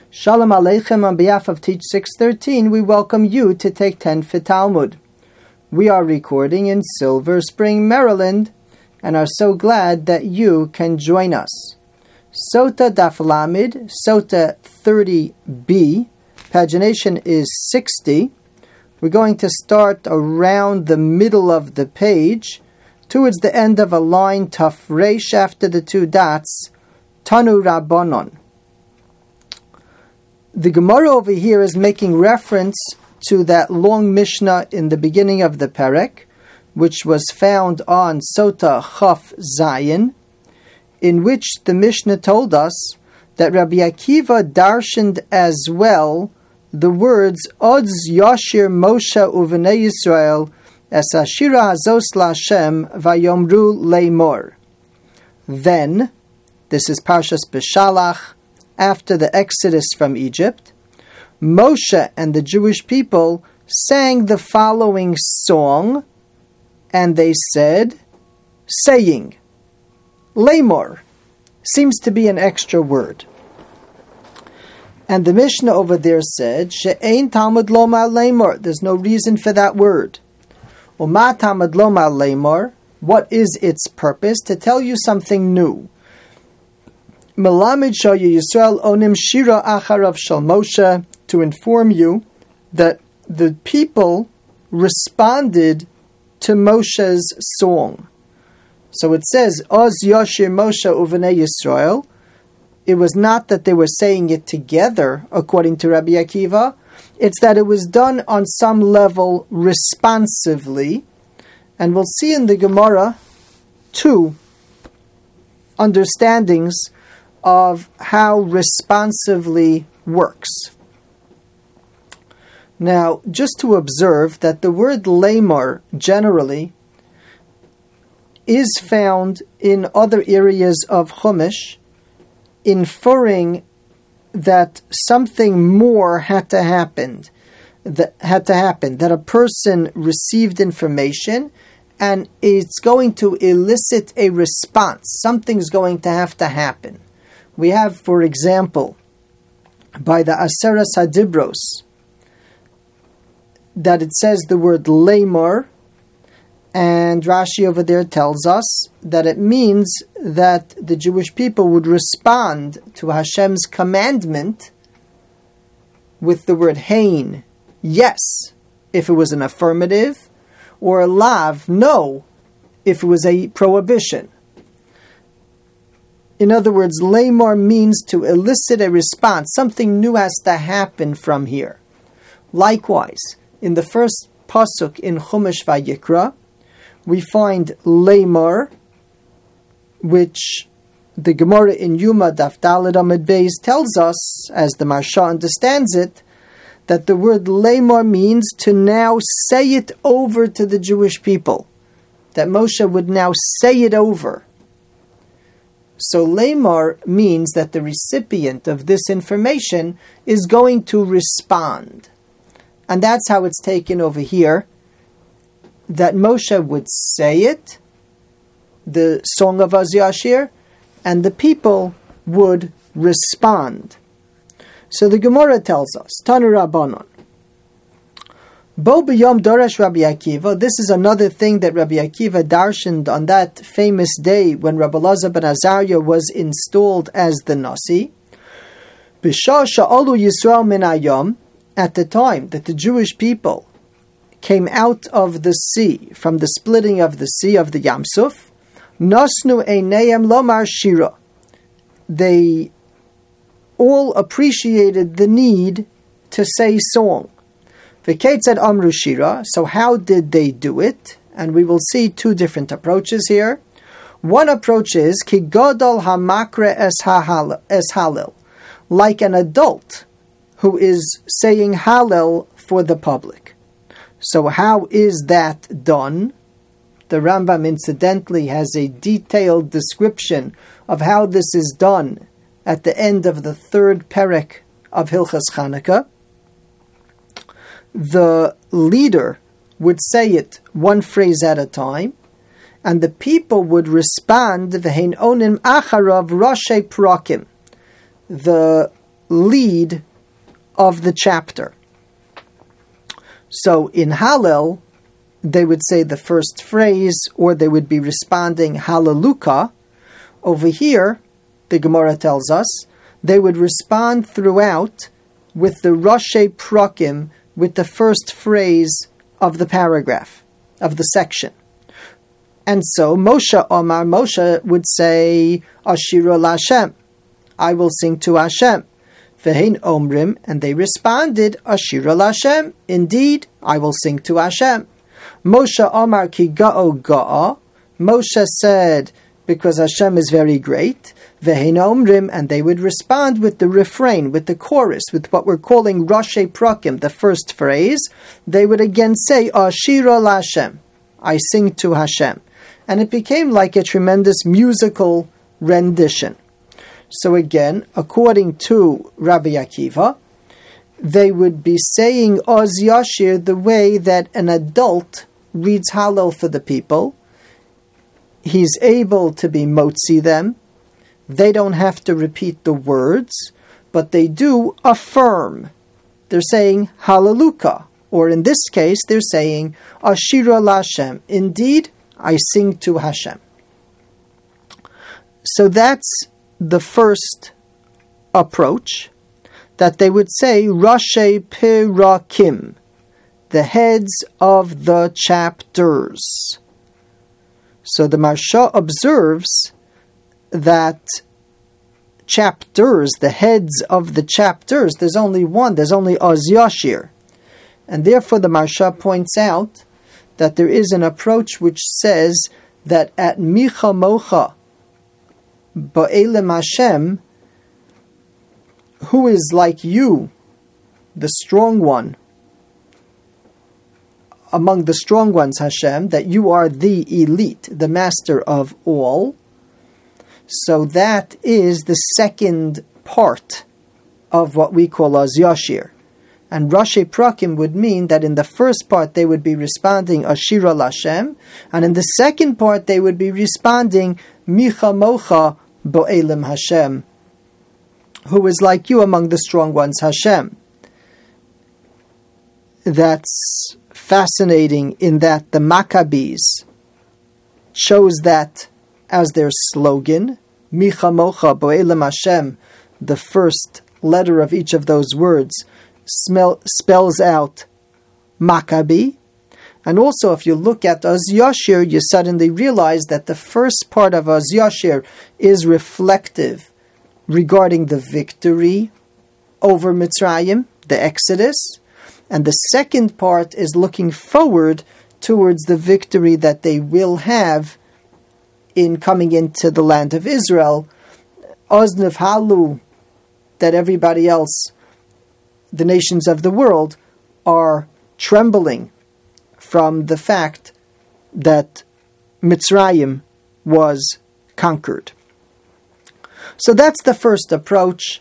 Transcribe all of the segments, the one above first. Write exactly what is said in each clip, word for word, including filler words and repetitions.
Shalom Aleichem, on behalf of Teach six thirteen, we welcome you to take ten for Talmud. We are recording in Silver Spring, Maryland, and are so glad that you can join us. Sota Daf Lamed, Sota thirty b, pagination is sixty. We're going to start around the middle of the page, towards the end of a line, Taf Reish after the two dots, Tanu Rabbanon. The Gemara over here is making reference to that long Mishnah in the beginning of the Perek, which was found on Sota Chaf Zayin, in which the Mishnah told us that Rabbi Akiva darshaned as well the words Odz Yashir Moshe Uvenei Yisrael Es Ashira Hazos LaHashem Vayomru Leimor. Then, this is Parshas Beshalach, after the Exodus from Egypt, Moshe and the Jewish people sang the following song, and they said, saying, Leimor, seems to be an extra word. And the Mishnah over there said, She'ein Talmud Lomar Leimor, there's no reason for that word. Uma Talmud Lomar Leimor, what is its purpose? To tell you something new. Melamed Shoyu Yisrael Onim Shira Acharav Shal Moshe, to inform you that the people responded to Moshe's song. So it says, Oz Yashir Moshe Uvenei Yisrael. It was not that they were saying it together, according to Rabbi Akiva. It's that it was done on some level responsively. And we'll see in the Gemara two understandings of how responsively works. Now, just to observe that the word Leimor generally is found in other areas of Chumash, inferring that something more had to happen, that had to happen, that a person received information and it's going to elicit a response. Something's going to have to happen. We have, for example, by the Aseret Hadibros, that it says the word Leimor, and Rashi over there tells us that it means that the Jewish people would respond to Hashem's commandment with the word Hein, yes, if it was an affirmative, or Lav, no, if it was a prohibition. In other words, Leimor means to elicit a response. Something new has to happen from here. Likewise, in the first pasuk in Chumash Vayikra, we find Leimor, which the Gemara in Yuma Daf Daled Amud Beis tells us, as the Marsha understands it, that the word Leimor means to now say it over to the Jewish people. That Moshe would now say it over. So Leimor means that the recipient of this information is going to respond. And that's how it's taken over here, that Moshe would say it, the song of Oz Yashir, and the people would respond. So the Gemara tells us, Tanu Rabbanon, Bo b'yom doresh Rabbi Akiva. This is another thing that Rabbi Akiva darshaned on that famous day when Rabbi Elazar ben Azariah was installed as the Nasi. B'shah sha'alu Yisrael min hayom, at the time that the Jewish people came out of the sea, from the splitting of the sea of the Yam Suf, Nasnu einayim lomar shira. They all appreciated the need to say song. V'ketzad amru shira. So how did they do it? And we will see two different approaches here. One approach is ki gadol hamakre es halel, like an adult who is saying Hallel for the public. So how is that done? The Rambam incidentally has a detailed description of how this is done at the end of the third Perek of Hilchas Chanukah. The leader would say it one phrase at a time, and the people would respond, V'hein onim acharav roshe prakim. The lead of the chapter. So in Hallel, they would say the first phrase, or they would be responding Hallelujah. Over here, the Gemara tells us, they would respond throughout with the Rashi Prakim, with the first phrase of the paragraph, of the section. And so Moshe Omar, Moshe would say, Ashira Lashem, I will sing to Hashem. Vehein Omrim, and they responded, Ashira Lashem, indeed, I will sing to Hashem. Moshe Omar ki ga'o ga'a, Moshe said, because Hashem is very great. Vehein Omrim, and they would respond with the refrain, with the chorus, with what we're calling Rashi Prakim, the first phrase. They would again say, Ashira Lashem, I sing to Hashem. And it became like a tremendous musical rendition. So again, according to Rabbi Akiva, they would be saying Oz Yashir the way that an adult reads Hallel for the people. He's able to be motzi them. They don't have to repeat the words, but they do affirm. They're saying Hallelujah, or in this case, they're saying Ashira Lashem. Indeed, I sing to Hashem. So that's the first approach, that they would say Rashi Pirakim, the heads of the chapters. So the Marsha observes that chapters, the heads of the chapters, there's only one, there's only Oz Yashir. And therefore the Marsha points out that there is an approach which says that at Micha Mocha Ba'elim Hashem, who is like you, the strong one, among the strong ones, Hashem, that you are the elite, the master of all. So that is the second part of what we call Oz Yashir. And Rashi Prakim would mean that in the first part they would be responding Ashira Lashem, and in the second part they would be responding Micha Mocha Bo'elim Hashem, who is like you among the strong ones, Hashem. That's fascinating in that the Maccabees chose that as their slogan, Micha Mocha Bo'elim Hashem. The first letter of each of those words Smell, spells out Maccabee. And also if you look at Oz Yashir, you suddenly realize that the first part of Oz Yashir is reflective regarding the victory over Mitzrayim, the Exodus, and the second part is looking forward towards the victory that they will have in coming into the land of Israel. Oz Nivhalu, that everybody else, the nations of the world, are trembling from the fact that Mitzrayim was conquered. So that's the first approach.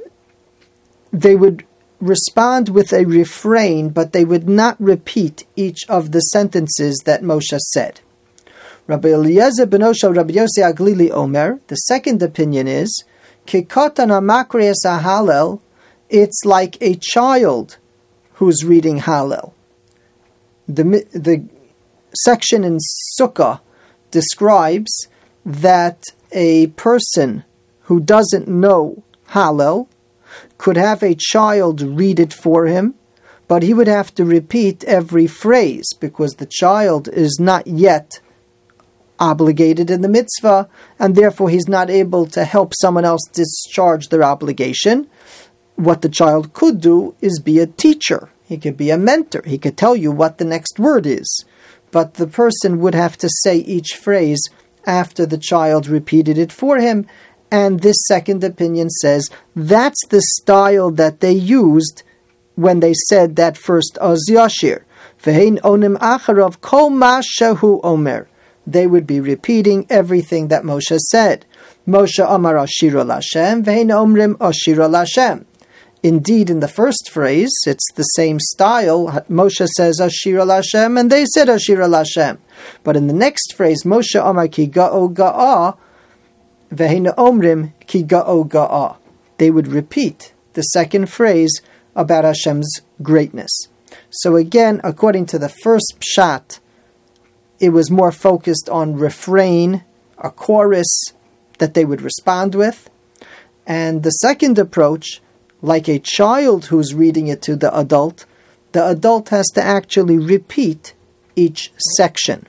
They would respond with a refrain, but they would not repeat each of the sentences that Moshe said. Rabbi Eliezer ben Osha, Rabbi Yossi Aglili Omer, the second opinion is, Kikotan HaMakrias HaHalel, it's like a child who's reading Hallel. The, the section in Sukkah describes that a person who doesn't know Hallel could have a child read it for him, but he would have to repeat every phrase because the child is not yet obligated in the mitzvah, and therefore he's not able to help someone else discharge their obligation. What the child could do is be a teacher. He could be a mentor. He could tell you what the next word is. But the person would have to say each phrase after the child repeated it for him. And this second opinion says that's the style that they used when they said that first Oz Yashir. V'hein onim acharav kol ma shehu omer. They would be repeating everything that Moshe said. Moshe Amar Ashira Lashem, V'hein omrim Ashira Lashem. Indeed, in the first phrase, it's the same style. Moshe says Ashira Lashem, and they said Ashira Lashem. But in the next phrase, Moshe Amar Ki Ga'o Ga'a, V'hein omrim Ki Ga'o Ga'a. They would repeat the second phrase about Hashem's greatness. So again, according to the first pshat, it was more focused on refrain, a chorus that they would respond with. And the second approach, like a child who's reading it to the adult, the adult has to actually repeat each section.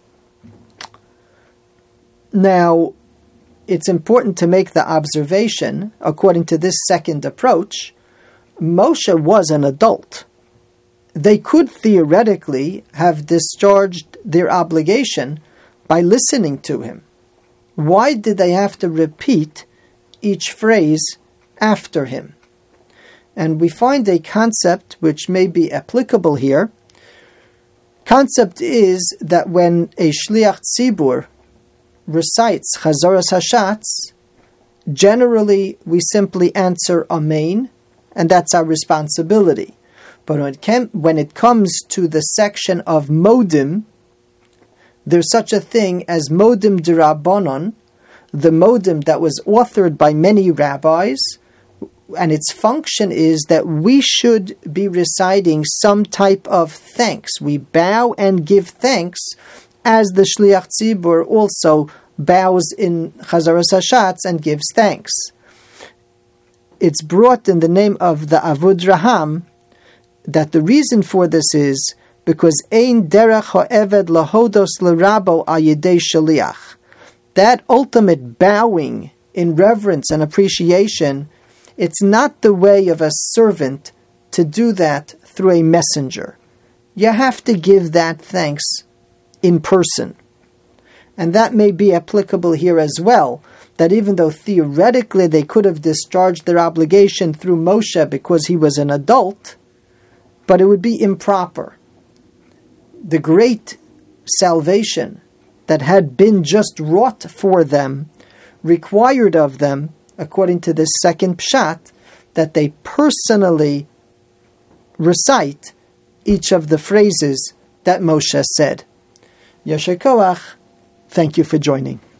Now, it's important to make the observation, according to this second approach, Moshe was an adult. They could theoretically have discharged their obligation by listening to him. Why did they have to repeat each phrase after him? And we find a concept which may be applicable here. Concept is that when a Shliach Tzibur recites Chazoras Hashatz, generally we simply answer Amen, and that's our responsibility. But when it, can, when it comes to the section of Modim, there's such a thing as Modim D'Rabbanan, the Modim that was authored by many rabbis, and its function is that we should be reciting some type of thanks. We bow and give thanks, as the Shliach Tzibur also bows in Chazaras Hashatz and gives thanks. It's brought in the name of the Avud Raham that the reason for this is because Ein derech ha'eved lahodos l'rabo al yedei shaliach. That ultimate bowing in reverence and appreciation, it's not the way of a servant to do that through a messenger. You have to give that thanks in person. And that may be applicable here as well, that even though theoretically they could have discharged their obligation through Moshe because he was an adult, but it would be improper. The great salvation that had been just wrought for them required of them, according to this second pshat, that they personally recite each of the phrases that Moshe said. Yasher Koach, thank you for joining.